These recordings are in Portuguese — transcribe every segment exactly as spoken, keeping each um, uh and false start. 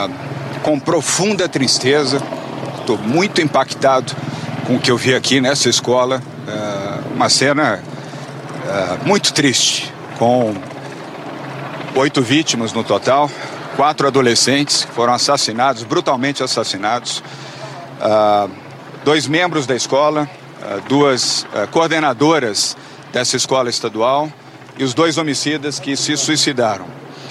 Com profunda tristeza, estou muito impactado com o que eu vi aqui nessa escola. Uh, uma cena uh, muito triste, com oito vítimas no total, quatro adolescentes que foram assassinados, brutalmente assassinados, uh, dois membros da escola, uh, duas uh, coordenadoras dessa escola estadual e os dois homicidas que se suicidaram.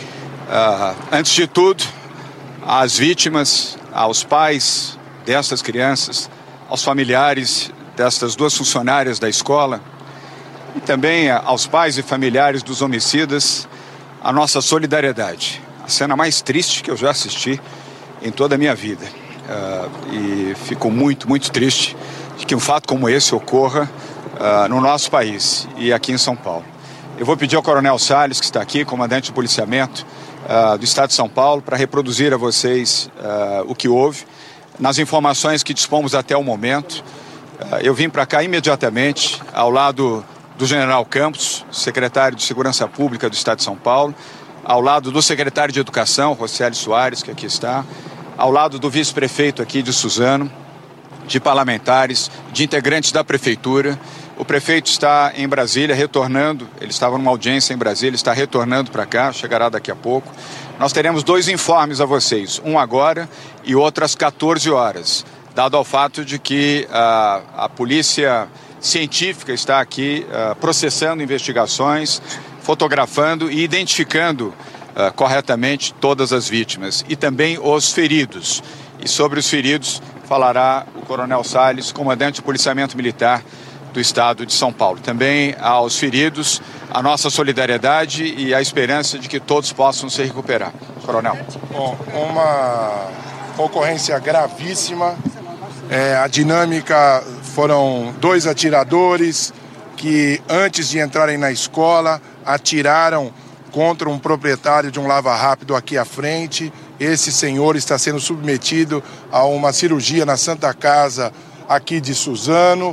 Uh, antes de tudo, às vítimas, aos pais dessas crianças, aos familiares destas duas funcionárias da escola e também aos pais e familiares dos homicidas, a nossa solidariedade. A cena mais triste que eu já assisti em toda a minha vida. Uh, e fico muito, muito triste de que um fato como esse ocorra uh, no nosso país e aqui em São Paulo. Eu vou pedir ao Coronel Salles, que está aqui, comandante de policiamento uh, do Estado de São Paulo, para reproduzir a vocês uh, o que houve. Nas informações que dispomos até o momento, uh, eu vim para cá imediatamente, ao lado do General Campos, secretário de Segurança Pública do Estado de São Paulo, ao lado do secretário de Educação, Rocieli Soares, que aqui está, ao lado do vice-prefeito aqui de Suzano, de parlamentares, de integrantes da prefeitura. O prefeito está em Brasília, retornando, ele estava numa audiência em Brasília, está retornando para cá, chegará daqui a pouco. Nós teremos dois informes a vocês, um agora e outro às quatorze horas, dado ao fato de que uh, a polícia científica está aqui uh, processando investigações, fotografando e identificando uh, corretamente todas as vítimas e também os feridos. E sobre os feridos falará o Coronel Salles, comandante de policiamento militar do Estado de São Paulo. Também aos feridos, a nossa solidariedade e a esperança de que todos possam se recuperar. Coronel. Bom, uma ocorrência gravíssima. É, a dinâmica foram dois atiradores que, antes de entrarem na escola, atiraram contra um proprietário de um lava-rápido aqui à frente. Esse senhor está sendo submetido a uma cirurgia na Santa Casa aqui de Suzano,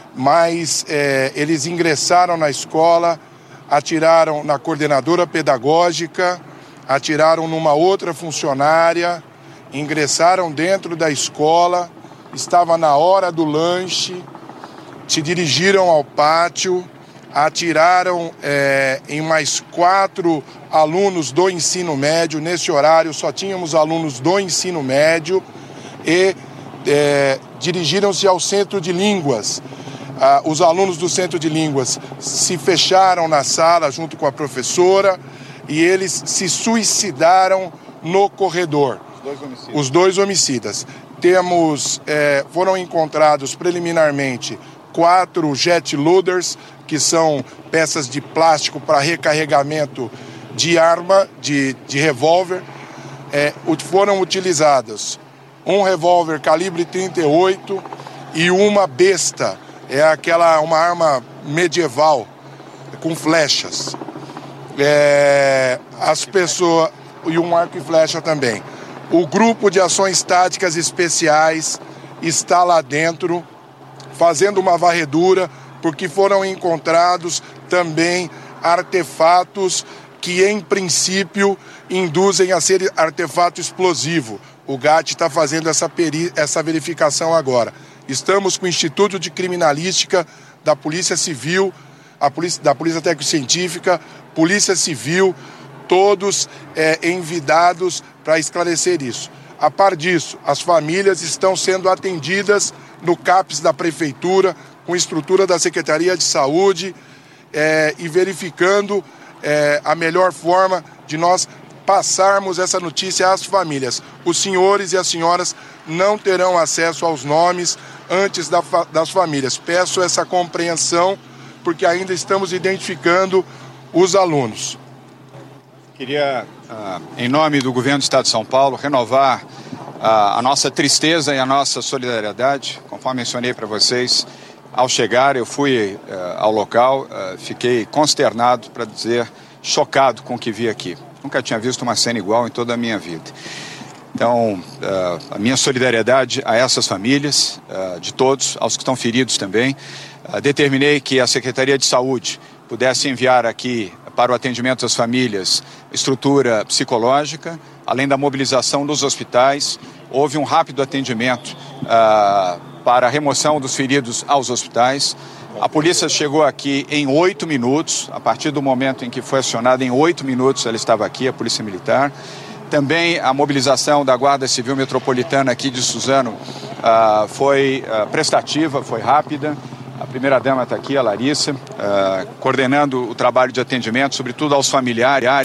mas é, eles ingressaram na escola, atiraram na coordenadora pedagógica, atiraram numa outra funcionária, ingressaram dentro da escola, estava na hora do lanche, se dirigiram ao pátio, atiraram é, em mais quatro alunos do ensino médio. Nesse horário só tínhamos alunos do ensino médio e é, dirigiram-se ao centro de línguas. Ah, os alunos do centro de línguas se fecharam na sala junto com a professora e eles se suicidaram no corredor. Os dois homicidas. Os dois homicidas. Temos, é, foram encontrados preliminarmente quatro jet loaders, que são peças de plástico para recarregamento de arma, de, de revólver. É, foram utilizados um revólver calibre trinta e oito e uma besta, é aquela, uma arma medieval com flechas. É, as pessoas, e um arco e flecha também. O grupo de ações táticas especiais está lá dentro, fazendo uma varredura, porque foram encontrados também artefatos que, em princípio, induzem a ser artefato explosivo. O G A T está fazendo essa, peri... essa verificação agora. Estamos com o Instituto de Criminalística da Polícia Civil, a polícia... da Polícia Técnico-Científica, Polícia Civil, todos é, envidados para esclarecer isso. A par disso, as famílias estão sendo atendidas no CAPS da Prefeitura, com estrutura da Secretaria de Saúde é, e verificando é, a melhor forma de nós passarmos essa notícia às famílias. Os senhores e as senhoras não terão acesso aos nomes antes da, das famílias. Peço essa compreensão, porque ainda estamos identificando os alunos. Queria, uh, em nome do Governo do Estado de São Paulo, renovar uh, a nossa tristeza e a nossa solidariedade. Conforme mencionei para vocês, ao chegar eu fui uh, ao local, uh, fiquei consternado, para dizer, chocado com o que vi aqui. Nunca tinha visto uma cena igual em toda a minha vida. Então, uh, a minha solidariedade a essas famílias, uh, de todos, aos que estão feridos também. Uh, determinei que a Secretaria de Saúde pudesse enviar aqui para o atendimento às famílias estrutura psicológica, além da mobilização dos hospitais, houve um rápido atendimento uh, para a remoção dos feridos aos hospitais. A polícia chegou aqui em oito minutos, a partir do momento em que foi acionada, em oito minutos ela estava aqui, a Polícia Militar. Também a mobilização da Guarda Civil Metropolitana aqui de Suzano uh, foi uh, prestativa, foi rápida. A primeira-dama está aqui, a Larissa, uh, coordenando o trabalho de atendimento, sobretudo aos familiares,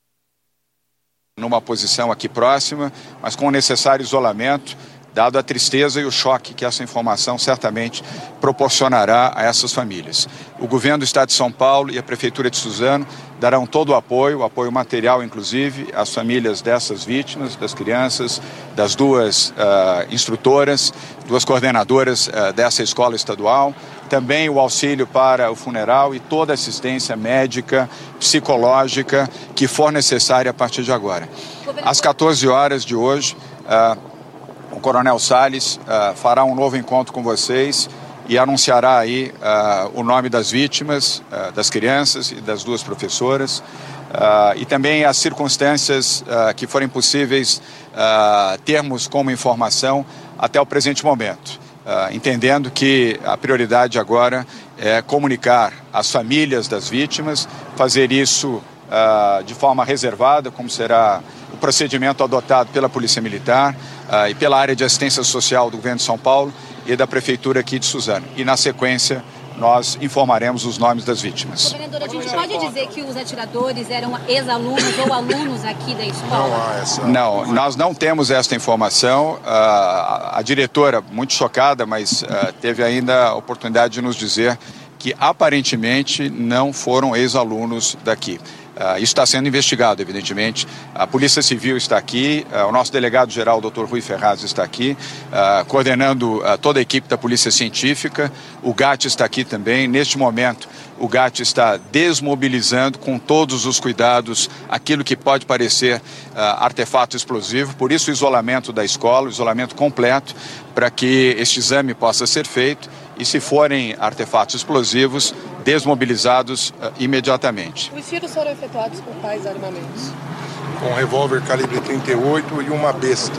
numa posição aqui próxima, mas com o necessário isolamento, dado a tristeza e o choque que essa informação certamente proporcionará a essas famílias. O governo do Estado de São Paulo e a Prefeitura de Suzano darão todo o apoio, apoio material inclusive, às famílias dessas vítimas, das crianças, das duas uh, instrutoras, duas coordenadoras uh, dessa escola estadual, também o auxílio para o funeral e toda a assistência médica, psicológica que for necessária a partir de agora. Às quatorze horas de hoje, uh, o Coronel Salles uh, fará um novo encontro com vocês e anunciará aí uh, o nome das vítimas, uh, das crianças e das duas professoras, uh, e também as circunstâncias uh, que forem possíveis uh, termos como informação até o presente momento, uh, entendendo que a prioridade agora é comunicar às famílias das vítimas, fazer isso uh, de forma reservada, como será o procedimento adotado pela Polícia Militar uh, e pela área de assistência social do Governo de São Paulo e da Prefeitura aqui de Suzano. E, na sequência, nós informaremos os nomes das vítimas. Governadora, a gente pode dizer que os atiradores eram ex-alunos ou alunos aqui da escola? Não há essa... Não, nós não temos esta informação. Uh, a, a diretora, muito chocada, mas uh, teve ainda a oportunidade de nos dizer que, aparentemente, não foram ex-alunos daqui. Uh, isso está sendo investigado, evidentemente. A Polícia Civil está aqui, uh, o nosso delegado-geral, doutor Rui Ferraz, está aqui, uh, coordenando uh, toda a equipe da Polícia Científica. O G A T está aqui também. Neste momento, o G A T está desmobilizando com todos os cuidados aquilo que pode parecer uh, artefato explosivo. Por isso, o isolamento da escola, o isolamento completo, para que este exame possa ser feito e, se forem artefatos explosivos, desmobilizados uh, imediatamente. Os tiros foram efetuados com quais armamentos? Com um revólver calibre trinta e oito e uma besta.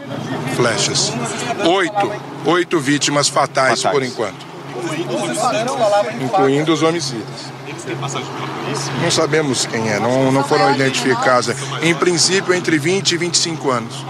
Flechas. Oito. Oito vítimas fatais, fatais. Por enquanto. Incluindo os homicidas. Não sabemos quem é, não, não foram identificados. Em princípio, entre vinte e vinte e cinco anos.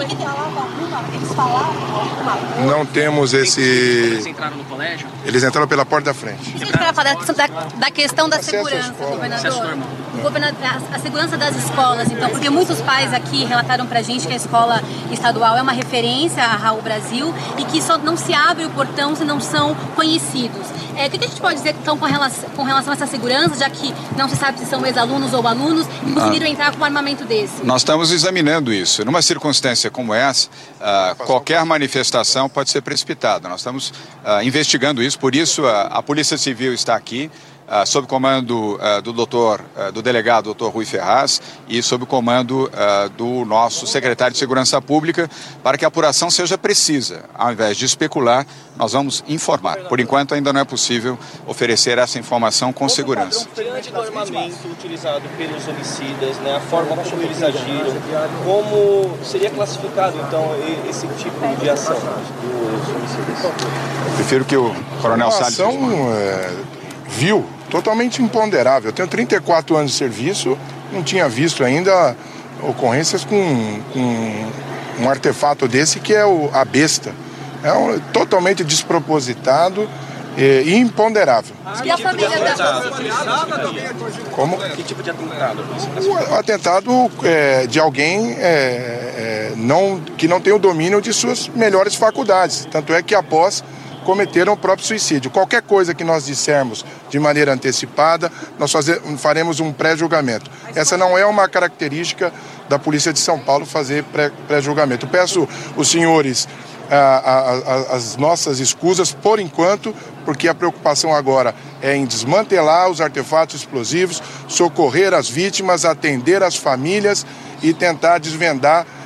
Não temos esse... Eles entraram no colégio? Eles entraram pela porta da frente. Você quer falar da, da questão da segurança, governador? governador a, a segurança das escolas, então, porque muitos pais aqui relataram pra gente que a escola estadual é uma referência a Raul Brasil e que só não se abre o portão se não são conhecidos. É, o que a gente pode dizer, então, com relação, com relação a essa segurança, já que não se sabe se são ex-alunos ou alunos, e conseguiram ah, entrar com um armamento desse? Nós estamos examinando isso. Numa circunstância como essa, uh, qualquer manifestação pode ser precipitada. Nós estamos uh, investigando isso, por isso uh, a Polícia Civil está aqui, Uh, sob comando uh, do doutor, uh, do delegado doutor Rui Ferraz e sob o comando uh, do nosso secretário de Segurança Pública, para que a apuração seja precisa. Ao invés de especular, nós vamos informar. Por enquanto, ainda não é possível oferecer essa informação com segurança. Diante do armamento utilizado pelos homicidas, né, a forma como eles agiram, como seria classificado, então, esse tipo de ação dos homicidas? Prefiro que o Coronel Salles... Uma ação é, vil, totalmente imponderável. Eu tenho trinta e quatro anos de serviço, não tinha visto ainda ocorrências com, com um artefato desse que é o, a besta. É um, totalmente despropositado e, e imponderável. E a família da... Como? Que tipo de atentado? O atentado é, de alguém é, é, não, que não tem o domínio de suas melhores faculdades. Tanto é que após cometeram o próprio suicídio. Qualquer coisa que nós dissermos de maneira antecipada, nós fazer, faremos um pré-julgamento. Essa não é uma característica da Polícia de São Paulo, fazer pré, pré-julgamento. Peço os senhores a, a, a, as nossas escusas por enquanto, porque a preocupação agora é em desmantelar os artefatos explosivos, socorrer as vítimas, atender as famílias e tentar desvendar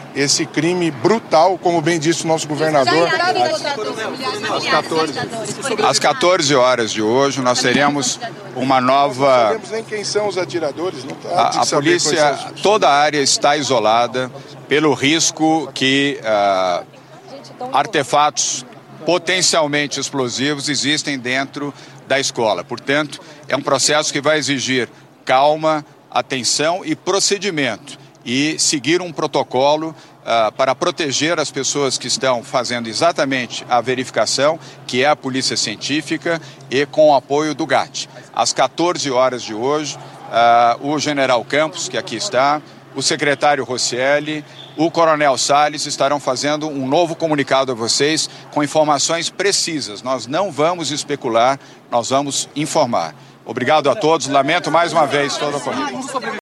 esse crime brutal, como bem disse o nosso governador. Às quatorze horas de hoje, nós teremos uma nova... Não sabemos nem quem são os atiradores. Não tá a, a polícia, toda a área está isolada pelo risco que uh, artefatos potencialmente explosivos existem dentro da escola. Portanto, é um processo que vai exigir calma, atenção e procedimento, e seguir um protocolo uh, para proteger as pessoas que estão fazendo exatamente a verificação, que é a Polícia Científica, e com o apoio do G A T. Às quatorze horas de hoje, uh, o General Campos, que aqui está, o secretário Rosselli, o Coronel Salles estarão fazendo um novo comunicado a vocês com informações precisas. Nós não vamos especular, nós vamos informar. Obrigado a todos, lamento mais uma vez toda a ocorrência.